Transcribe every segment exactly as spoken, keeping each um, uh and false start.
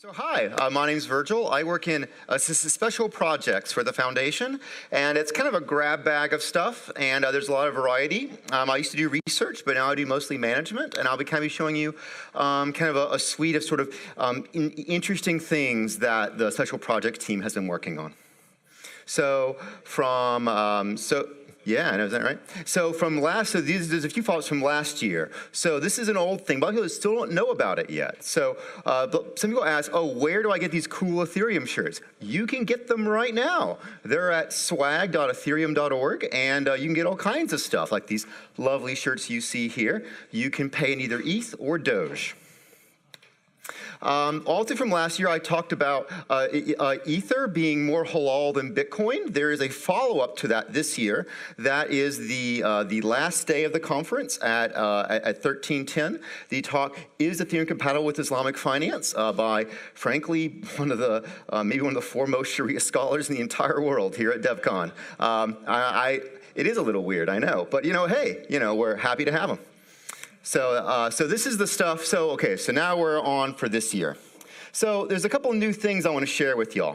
So hi, uh, my name's Virgil. I work in uh, s- s- special projects for the foundation, and it's kind of a grab bag of stuff, and uh, there's a lot of variety. Um, I used to do research, but now I do mostly management, and I'll be kind of showing you um, kind of a, a suite of sort of um, in- interesting things that the special projects team has been working on. So from, um, so, yeah, I know, is that right? So from last, so these, there's a few follow-ups from last year. So this is an old thing, but people still don't know about it yet. So uh, but some people ask, oh, where do I get these cool Ethereum shirts? You can get them right now. They're at swag dot ethereum dot org, and uh, you can get all kinds of stuff, like these lovely shirts you see here. You can pay in either E T H or Doge. Um, also from last year, I talked about uh, uh, Ether being more halal than Bitcoin. There is a follow-up to that this year. That is the uh, the last day of the conference at uh, at thirteen ten. The talk is Ethereum compatible with Islamic finance uh, by, frankly, one of the uh, maybe one of the foremost Sharia scholars in the entire world here at DevCon. Um, I, I it is a little weird, I know, but you know, hey, you know, we're happy to have him. So, uh, so this is the stuff. So, okay, so now we're on for this year. So there's a couple new things I want to share with y'all.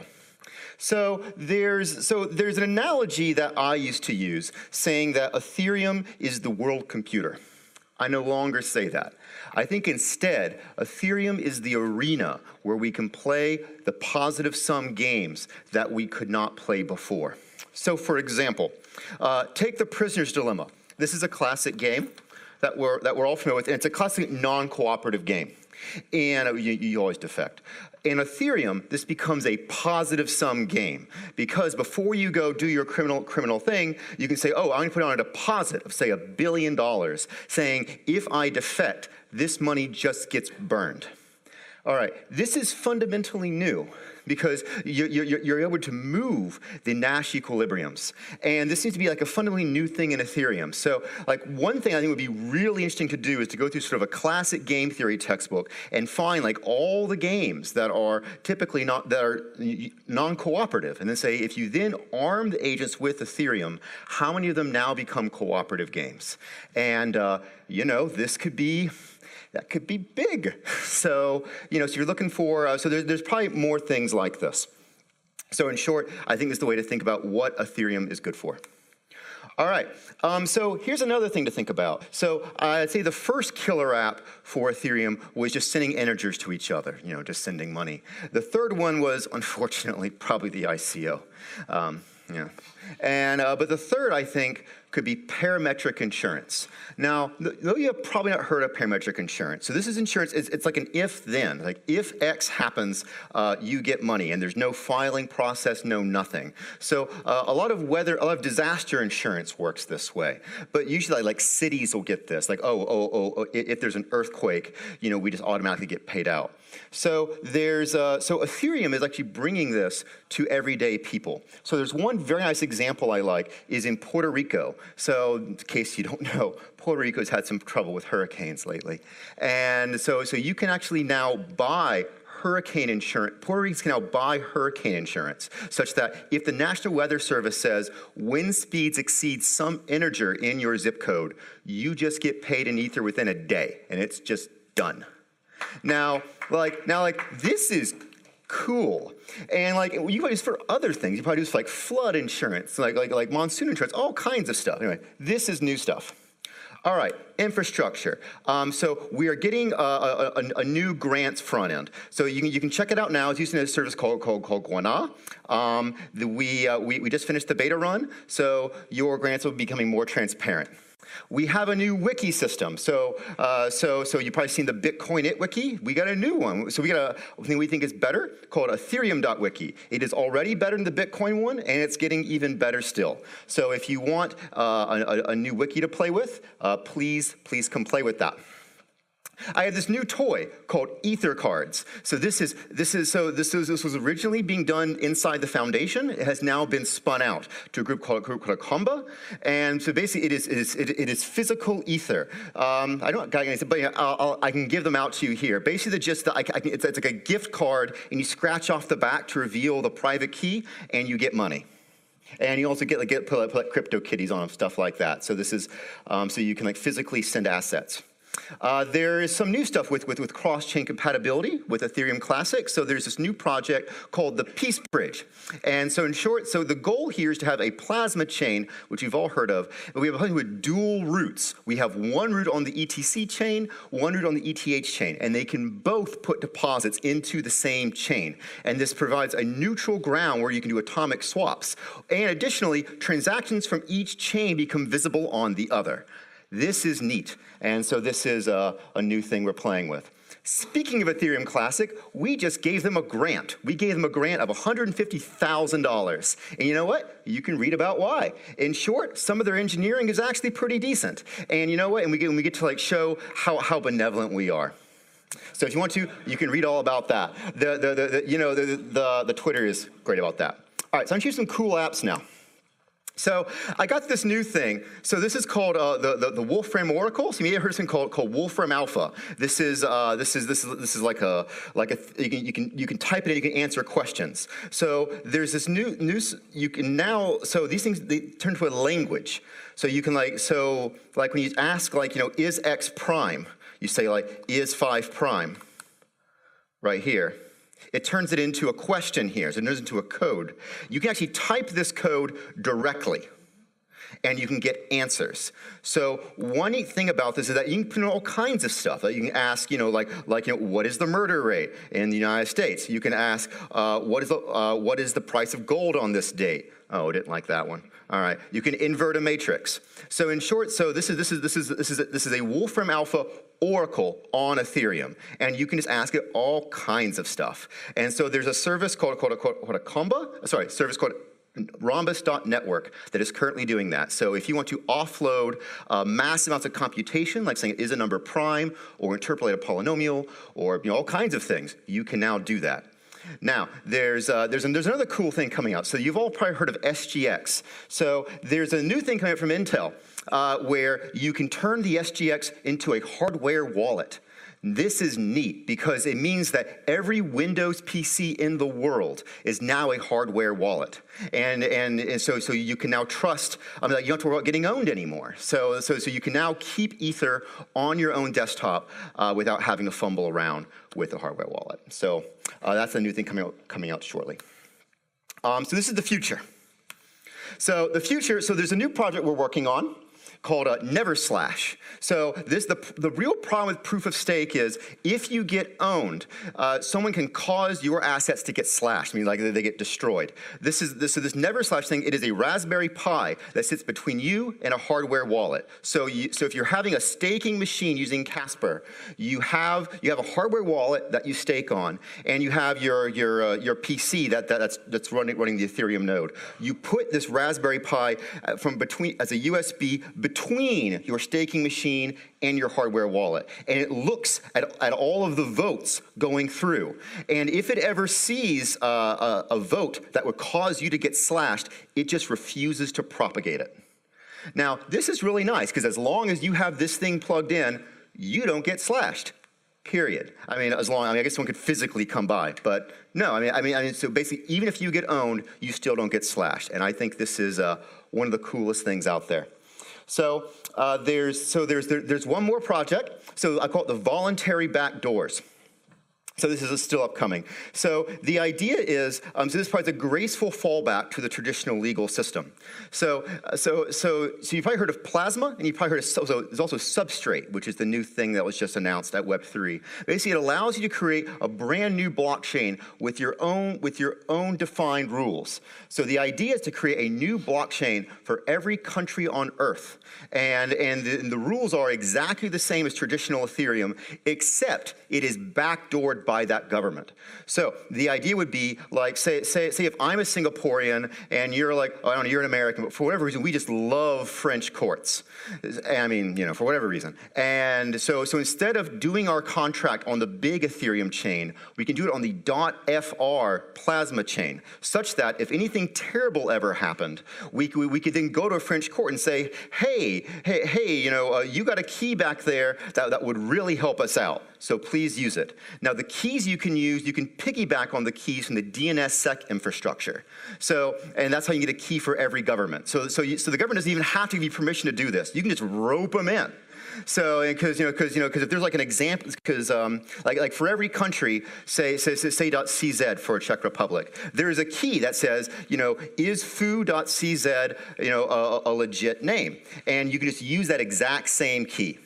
So there's, so there's an analogy that I used to use saying that Ethereum is the world computer. I no longer say that. I think instead, Ethereum is the arena where we can play the positive sum games that we could not play before. So for example, uh, take the Prisoner's Dilemma. This is a classic game that we're, that we're all familiar with, and it's a classic non-cooperative game. And uh, you, you always defect. In Ethereum, this becomes a positive sum game, because before you go do your criminal criminal thing, you can say, oh, I'm going to put on a deposit of, say, a billion dollars, saying, if I defect, this money just gets burned. All right, this is fundamentally new, because you're, you're, you're able to move the Nash equilibriums. And this seems to be like a fundamentally new thing in Ethereum. So like one thing I think would be really interesting to do is to go through sort of a classic game theory textbook and find like all the games that are typically not, that are non-cooperative. And then say, if you then arm the agents with Ethereum, how many of them now become cooperative games? And, uh, you know, this could be, that could be big. So, you know, so you're looking for, uh, so there's, there's probably more things like this. So in short, I think this is the way to think about what Ethereum is good for. All right, um, so here's another thing to think about. So I'd say the first killer app for Ethereum was just sending integers to each other, you know, just sending money. The third one was, unfortunately, probably the I C O. Um, yeah. And, uh, but the third, I think, could be parametric insurance. Now, though you have probably not heard of parametric insurance. So this is insurance, it's, it's like an if-then. Like if X happens, uh, you get money, and there's no filing process, no nothing. So uh, a lot of weather, a lot of disaster insurance works this way. But usually like cities will get this, like, oh, oh, oh, oh if there's an earthquake, you know, we just automatically get paid out. So there's, uh, so Ethereum is actually bringing this to everyday people. So there's one very nice example I like is in Puerto Rico. So in case you don't know, Puerto Rico's had some trouble with hurricanes lately. And so, so you can actually now buy hurricane insurance. Puerto Ricans can now buy hurricane insurance such that if the National Weather Service says wind speeds exceed some integer in your zip code, you just get paid in Ether within a day, and it's just done. Now, like, now, like, this is cool. And like, you probably use for other things. You probably use for like flood insurance, like, like, like monsoon insurance, all kinds of stuff. Anyway, this is new stuff. All right, infrastructure. Um, so we are getting a, a, a, a new grants front end. So you can, you can check it out now. It's using a service called, called, called Guana. Um, the, we, uh, we, we just finished the beta run, so your grants will be becoming more transparent. We have a new wiki system. So, uh, so, so you've probably seen the Bitcoin It wiki. We got a new one. So we got a thing we think is better called ethereum dot wiki. It is already better than the Bitcoin one, and it's getting even better still. So if you want uh, a, a new wiki to play with, uh, please, please come play with that. I have this new toy called Ether Cards. So this is this is so this was this was originally being done inside the foundation. It has now been spun out to a group called a group called Comba, and so basically it is it is it, it is physical ether. Um, I don't got anything, but I'll, I'll, I can give them out to you here. Basically, the gist that I, I can, it's, it's like a gift card, and you scratch off the back to reveal the private key, and you get money. And you also get like get put, put crypto kitties on them, stuff like that. So this is um, so you can like physically send assets. Uh, there is some new stuff with, with, with cross-chain compatibility with Ethereum Classic. So there's this new project called the Peace Bridge. And so in short, so the goal here is to have a plasma chain, which you've all heard of, but we have a with dual roots. We have one root on the E T C chain, one root on the E T H chain, and they can both put deposits into the same chain. And this provides a neutral ground where you can do atomic swaps. And additionally, transactions from each chain become visible on the other. This is neat, and so this is a, a new thing we're playing with. Speaking of Ethereum Classic, we just gave them a grant. We gave them a grant of one hundred fifty thousand dollars. And you know what? You can read about why. In short, some of their engineering is actually pretty decent. And you know what? And we get, and we get to like show how, how benevolent we are. So if you want to, you can read all about that. The, the, the, the, you know, the, the, the Twitter is great about that. All right, so I'm going to show you some cool apps now. So I got this new thing. So this is called uh, the, the the Wolfram Oracle. So you may have heard something called called Wolfram Alpha. This is uh, this is this is this is like a like a you can you can you can type it in. You can answer questions. So there's this new new you can now so these things they turn to a language. So you can like so like when you ask like you know is X prime, you say like is five prime. Right here. It turns it into a question here, so it turns it into a code. You can actually type this code directly, and you can get answers. So one neat thing about this is that you can put in all kinds of stuff. You can ask, you know, like, like, you know, what is the murder rate in the United States? You can ask, uh, what is the uh, what is the price of gold on this date? Oh, I didn't like that one. All right, you can invert a matrix. So in short, so this is this is this is this is a, this is a Wolfram Alpha Oracle on Ethereum, and you can just ask it all kinds of stuff. And so there's a service called called called, called a Comba, sorry, service called Rhombus dot network that is currently doing that. So if you want to offload uh, massive amounts of computation, like saying is a number prime, or interpolate a polynomial, or you know all kinds of things, you can now do that. Now, there's, uh, there's, there's another cool thing coming out. So you've all probably heard of S G X. So there's a new thing coming out from Intel uh, where you can turn the S G X into a hardware wallet. This is neat because it means that every Windows P C in the world is now a hardware wallet. And, and, and so, so you can now trust, I mean, you don't have to worry about getting owned anymore. So, so, so you can now keep Ether on your own desktop uh, without having to fumble around with a hardware wallet. So uh, that's a new thing coming out, coming out shortly. Um, so this is the future. So the future, so there's a new project we're working on called uh, NeverSlash. So this the the real problem with proof of stake is if you get owned, uh, someone can cause your assets to get slashed. I mean, like they get destroyed. This is this so this NeverSlash thing. It is a Raspberry Pi that sits between you and a hardware wallet. So you, so if you're having a staking machine using Casper, you have you have a hardware wallet that you stake on, and you have your your uh, your P C that, that that's that's running running the Ethereum node. You put this Raspberry Pi uh, from between as a U S B between your staking machine and your hardware wallet. And it looks at, at all of the votes going through. And if it ever sees uh, a, a vote that would cause you to get slashed, it just refuses to propagate it. Now, this is really nice, because as long as you have this thing plugged in, you don't get slashed. Period. I mean, as long, I mean, I guess someone could physically come by, but no, I mean, I mean, I mean, so basically, even if you get owned, you still don't get slashed. And I think this is uh, one of the coolest things out there. So uh, there's so there's there, there's one more project. So I call it the voluntary backdoors. So this is still upcoming. So the idea is, um, so this provides a graceful fallback to the traditional legal system. So, uh, so, so, so you've probably heard of Plasma, and you've probably heard of, so, so there's also Substrate, which is the new thing that was just announced at Web three. Basically, it allows you to create a brand new blockchain with your own, with your own defined rules. So the idea is to create a new blockchain for every country on Earth. And, and, the, and the rules are exactly the same as traditional Ethereum, except it is backdoored by that government. So the idea would be like, say, say, say if I'm a Singaporean and you're like, oh, I don't know, you're an American, but for whatever reason, we just love French courts. I mean, you know, for whatever reason. And so, so instead of doing our contract on the big Ethereum chain, we can do it on the .fr Plasma chain, such that if anything terrible ever happened, we, we, we could then go to a French court and say, hey, hey, hey, you know, uh, you got a key back there that, that would really help us out. So please use it. Now, the keys you can use, you can piggyback on the keys from the D N S sec infrastructure. So, and that's how you get a key for every government. So, so, you, so the government doesn't even have to give you permission to do this. You can just rope them in. So, because you know, because you know, because if there's like an example, because um, like like for every country, say say say, say .cz for Czech Republic, there is a key that says, you know, is foo.cz, you know, a, a legit name, and you can just use that exact same key.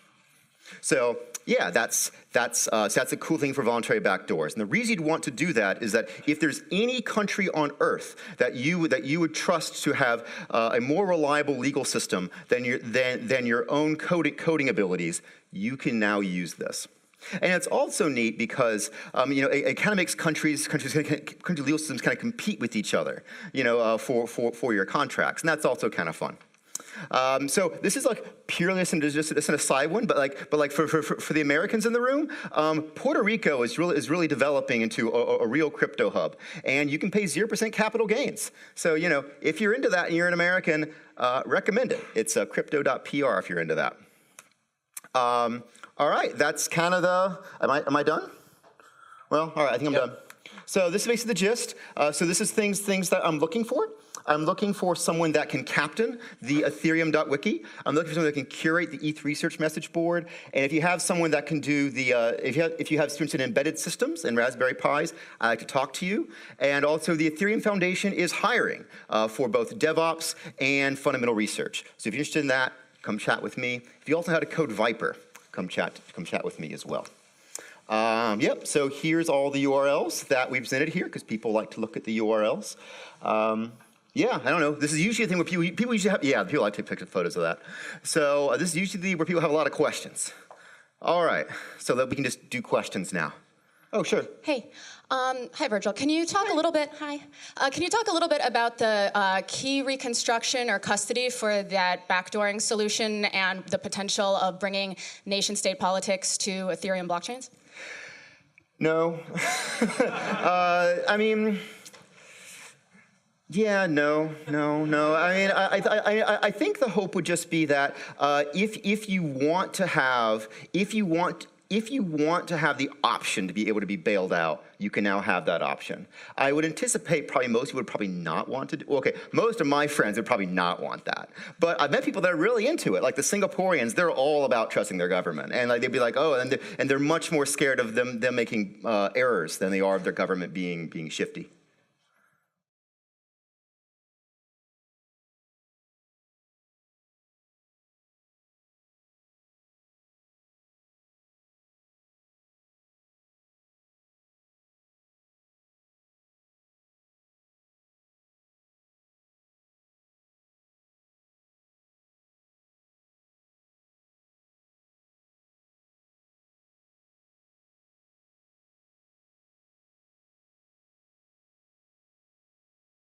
So yeah, that's that's uh, so that's a cool thing for voluntary backdoors. And the reason you'd want to do that is that if there's any country on Earth that you that you would trust to have uh, a more reliable legal system than your than than your own coding coding abilities, you can now use this. And it's also neat because um, you know it, it kind of makes countries countries country legal systems kind of compete with each other, you know, uh, for for for your contracts, and that's also kind of fun. Um, so this is like purely just, just, just an aside one, but like, but like for, for, for the Americans in the room, um, Puerto Rico is really is really developing into a, a real crypto hub, and you can pay zero percent capital gains. So you know if you're into that and you're an American, uh, recommend it. It's uh, crypto dot P R if you're into that. Um, all right, that's kind of the. Am I am I done? Well, all right, I think I'm yep. done. So this is basically the gist. Uh, so this is things things that I'm looking for. I'm looking for someone that can captain the ethereum dot wiki. I'm looking for someone that can curate the E T H research message board. And if you have someone that can do the, uh, if, you have, if you have students in embedded systems and Raspberry Pis, I'd like to talk to you. And also the Ethereum Foundation is hiring uh, for both DevOps and fundamental research. So if you're interested in that, come chat with me. If you also know how to code Viper, come chat, come chat with me as well. Um, yep, so here's all the U R Ls that we presented here, because people like to look at the U R Ls. Um, Yeah, I don't know. This is usually a thing where people, people usually have, yeah, people like to take pictures, photos of that. So uh, this is usually where people have a lot of questions. All right, so that we can just do questions now. Oh, sure. Hey, um, hi, Virgil. Can you talk a little bit, hi, uh, can you talk a little bit about the uh, key reconstruction or custody for that backdooring solution and the potential of bringing nation-state politics to Ethereum blockchains? No. uh, I mean... Yeah, no, no, no. I mean, I, I, I, I think the hope would just be that uh, if if you want to have, if you want, if you want to have the option to be able to be bailed out, you can now have that option. I would anticipate probably most people would probably not want to do. Okay, most of my friends would probably not want that. But I've met people that are really into it, like the Singaporeans. They're all about trusting their government, and like they'd be like, oh, and they're, and they're much more scared of them them making uh, errors than they are of their government being being shifty.